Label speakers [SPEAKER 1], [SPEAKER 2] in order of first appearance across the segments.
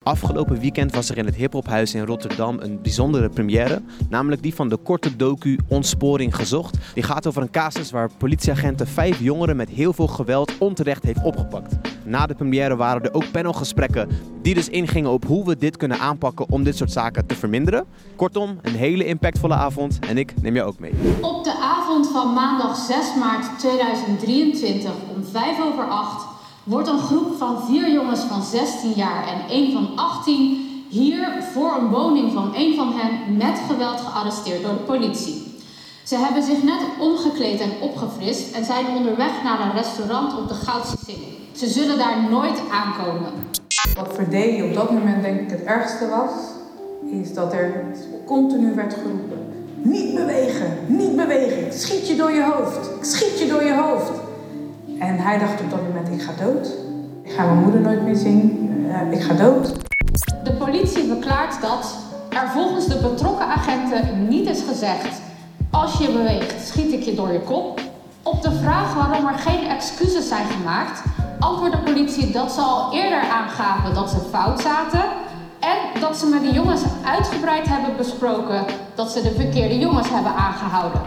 [SPEAKER 1] Afgelopen weekend was er in het Hiphophuis in Rotterdam een bijzondere première. Namelijk die van de korte docu Ontsporing Gezocht. Die gaat over een casus waar politieagenten 5 jongeren met heel veel geweld onterecht heeft opgepakt. Na de première waren er ook panelgesprekken die dus ingingen op hoe we dit kunnen aanpakken om dit soort zaken te verminderen. Kortom, een hele impactvolle avond en ik neem jou ook mee.
[SPEAKER 2] Op de avond van maandag 6 maart 2023 om 7:05 wordt een groep van 4 jongens van 16 jaar en 1 van 18 hier voor een woning van een van hen met geweld gearresteerd door de politie. Ze hebben zich net omgekleed en opgefrist en zijn onderweg naar een restaurant op de Goudse Zinning. Ze zullen daar nooit aankomen.
[SPEAKER 3] Wat voor Dee op dat moment denk ik het ergste was, is dat er continu werd geroepen: niet bewegen, niet bewegen, ik schiet je door je hoofd, ik schiet je door je hoofd. En hij dacht op dat moment: ik ga dood, ik ga mijn moeder nooit meer zien, ik ga dood.
[SPEAKER 2] De politie verklaart dat er volgens de betrokken agenten niet is gezegd: als je beweegt, schiet ik je door je kop. Op de vraag waarom er geen excuses zijn gemaakt, antwoordt de politie dat ze al eerder aangaven dat ze fout zaten en dat ze met de jongens uitgebreid hebben besproken dat ze de verkeerde jongens hebben aangehouden.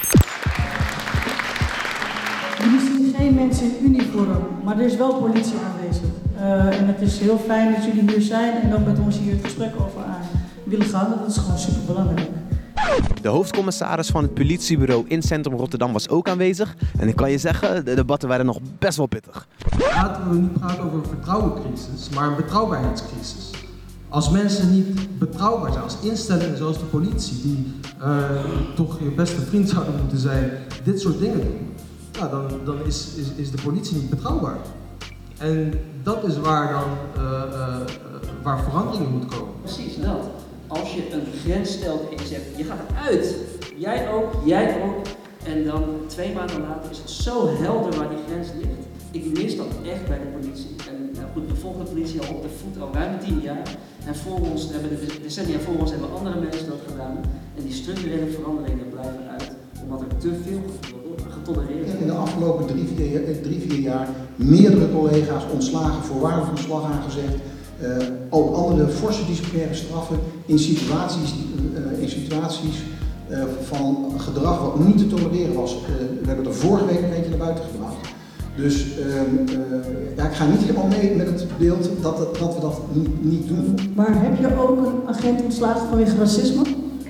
[SPEAKER 4] Jullie zien geen mensen in uniform, maar er is wel politie aanwezig. En het is heel fijn dat jullie hier zijn en ook met ons hier het gesprek over aan willen gaan. Dat is gewoon super belangrijk.
[SPEAKER 1] De hoofdcommissaris van het politiebureau in Centrum Rotterdam was ook aanwezig. En ik kan je zeggen, de debatten waren nog best wel pittig.
[SPEAKER 5] Laten we niet praten over een vertrouwencrisis, maar een betrouwbaarheidscrisis. Als mensen niet betrouwbaar zijn, als instellingen zoals de politie, die toch je beste vriend zouden moeten zijn, dit soort dingen doen, ja, dan is de politie niet betrouwbaar. En dat is waar dan waar veranderingen moet komen.
[SPEAKER 6] Precies dat. Als je een grens stelt en je zegt, je gaat eruit, jij ook, en dan 2 maanden later is het zo helder waar die grens ligt. Ik mis dat echt bij de politie. En goed, we volgen de politie al op de voet al ruim 10 jaar. En de decennia voor ons hebben andere mensen dat gedaan. En die structurele veranderingen blijven uit, omdat er te veel getolereerd is.
[SPEAKER 7] In de afgelopen 3-4 jaar meerdere collega's ontslagen, voorwaardelijk ontslag aangezegd. Ook andere forse disciplinaire straffen in situaties van gedrag wat niet te tolereren was. We hebben er vorige week een beetje naar buiten gebracht. Dus ik ga niet helemaal mee met het beeld dat we dat niet doen.
[SPEAKER 4] Maar heb je ook een agent ontslagen vanwege racisme?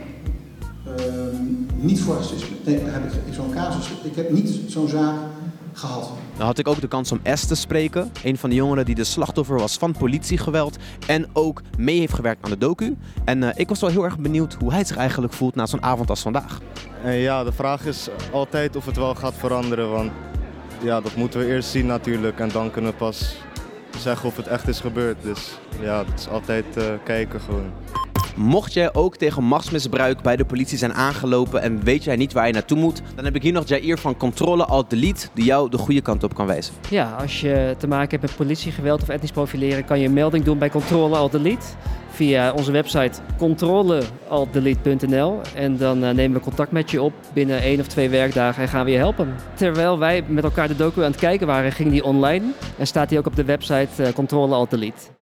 [SPEAKER 7] Niet voor racisme. Nee, heb ik zo'n casus. Ik heb niet zo'n zaak gehad.
[SPEAKER 1] Dan had ik ook de kans om S te spreken. Een van de jongeren die de slachtoffer was van politiegeweld en ook mee heeft gewerkt aan de docu. En ik was wel heel erg benieuwd hoe hij zich eigenlijk voelt na zo'n avond als vandaag.
[SPEAKER 8] Ja, de vraag is altijd of het wel gaat veranderen, want ja, dat moeten we eerst zien natuurlijk en dan kunnen we pas zeggen of het echt is gebeurd. Dus ja, het is altijd kijken gewoon.
[SPEAKER 1] Mocht jij ook tegen machtsmisbruik bij de politie zijn aangelopen en weet jij niet waar je naartoe moet, dan heb ik hier nog Jair van Controle-Alt-Delete die jou de goede kant op kan wijzen.
[SPEAKER 9] Ja, als je te maken hebt met politiegeweld of etnisch profileren, kan je een melding doen bij Controle-Alt-Delete via onze website controle-alt-delete.nl en dan nemen we contact met je op binnen 1 of 2 werkdagen en gaan we je helpen. Terwijl wij met elkaar de docu aan het kijken waren, ging die online en staat die ook op de website Controle-Alt-Delete.